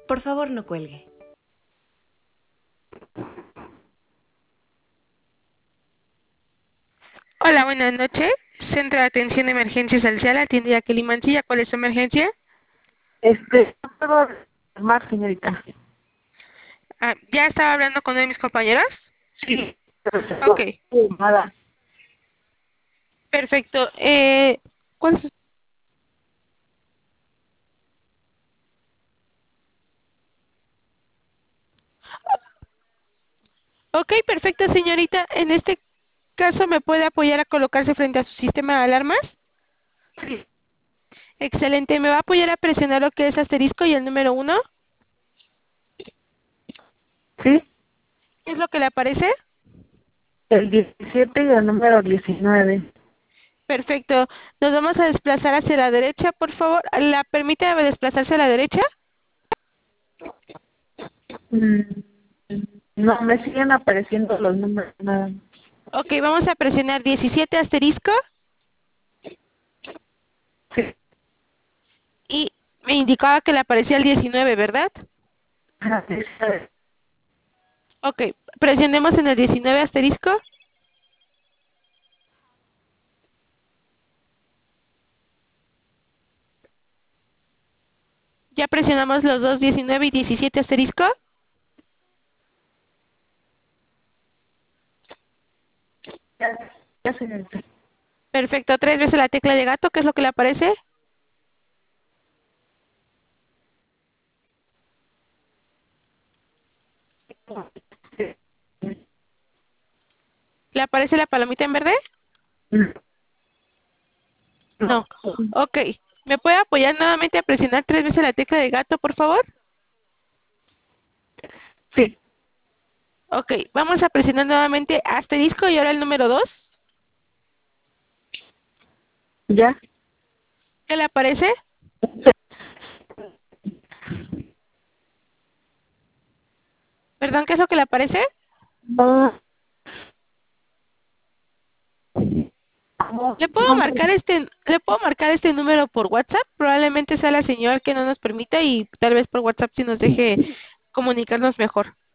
Por favor, no cuelgue. Hola, buenas noches. Centro de Atención de Emergencias Social, atiende Jacqueline Mancilla. ¿Cuál es su emergencia? No puedo más, señorita. ¿Ya estaba hablando con uno de mis compañeros? Sí. Ok, Nada. perfecto. ¿Cuál es? Ok, perfecto, señorita. En este caso, ¿me puede apoyar a colocarse frente a su sistema de alarmas? Sí. Excelente. ¿Me va a apoyar a presionar lo que es asterisco y el número 1? Sí. ¿Qué es lo que le aparece? El 17 y el número 19. Perfecto. Nos vamos a desplazar hacia la derecha, por favor. ¿La permite desplazarse a la derecha? Mm, No, me siguen apareciendo los números nada más. Ok, vamos a presionar 17 asterisco Sí. y me indicaba que le aparecía el 19, ¿verdad? Ajá, sí, sabe. Ok, presionemos en el 19 asterisco. Ya presionamos los dos, 19 y 17 asterisco. Ya, ya, señorita. Perfecto, 3 veces la tecla de gato, ¿qué es lo que le aparece? ¿Le aparece la palomita en verde? No. No. Ok, ¿me puede apoyar nuevamente a presionar 3 veces la tecla de gato, por favor? Sí. Ok, vamos a presionar nuevamente asterisco y ahora el número 2. Ya. ¿Qué le aparece? Perdón, ¿qué es lo que le aparece? No. ¿Cómo? Le puedo marcar este número por WhatsApp? Probablemente sea la señal que no nos permita y tal vez por WhatsApp sí nos deje comunicarnos mejor.